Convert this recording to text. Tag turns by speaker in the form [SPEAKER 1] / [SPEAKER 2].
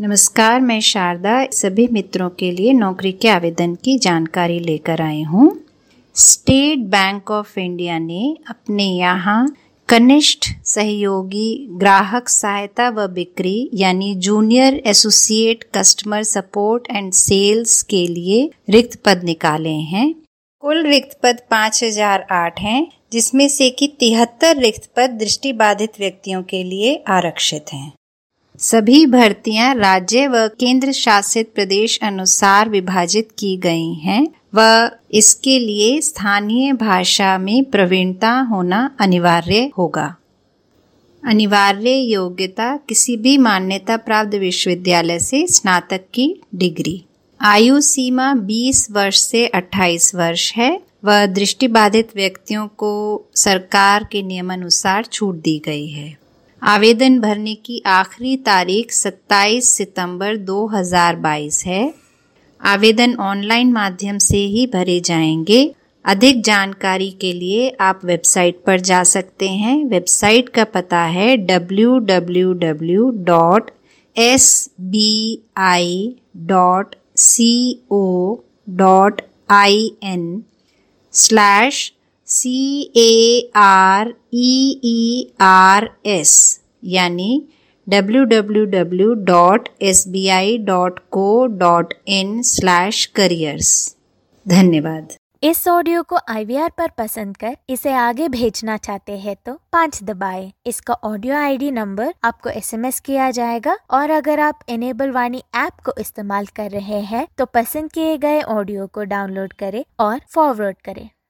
[SPEAKER 1] नमस्कार, मैं शारदा सभी मित्रों के लिए नौकरी के आवेदन की जानकारी लेकर आई हूँ। स्टेट बैंक ऑफ इंडिया ने अपने यहाँ कनिष्ठ सहयोगी ग्राहक सहायता व बिक्री यानी junior associate customer support and sales के लिए रिक्त पद निकाले हैं। कुल रिक्त पद 5008 हैं, जिसमें से कि 73 रिक्त पद दृष्टिबाधित व्यक्तियों के लिए आरक्षित हैं। सभी भर्तियां राज्य व केंद्र शासित प्रदेश अनुसार विभाजित की गई हैं व इसके लिए स्थानीय भाषा में प्रवीणता होना अनिवार्य होगा। अनिवार्य योग्यता किसी भी मान्यता प्राप्त विश्वविद्यालय से स्नातक की डिग्री। आयु सीमा 20 वर्ष से 28 वर्ष है व दृष्टिबाधित व्यक्तियों को सरकार के नियमानुसार छूट दी गई है। आवेदन भरने की आखिरी तारीख 27 सितंबर 2022 है। आवेदन ऑनलाइन माध्यम से ही भरे जाएंगे। अधिक जानकारी के लिए आप वेबसाइट पर जा सकते हैं। वेबसाइट का पता है www.sbi.co.in/CAREERS यानी www.sbi.co.in/careers। धन्यवाद।
[SPEAKER 2] इस ऑडियो को IVR पर पसंद कर इसे आगे भेजना चाहते हैं तो 5 दबाएं। इसका ऑडियो ID नंबर आपको SMS किया जाएगा और अगर आप इनेबल वाणी ऐप को इस्तेमाल कर रहे हैं तो पसंद किए गए ऑडियो को डाउनलोड करें और फॉरवर्ड करें।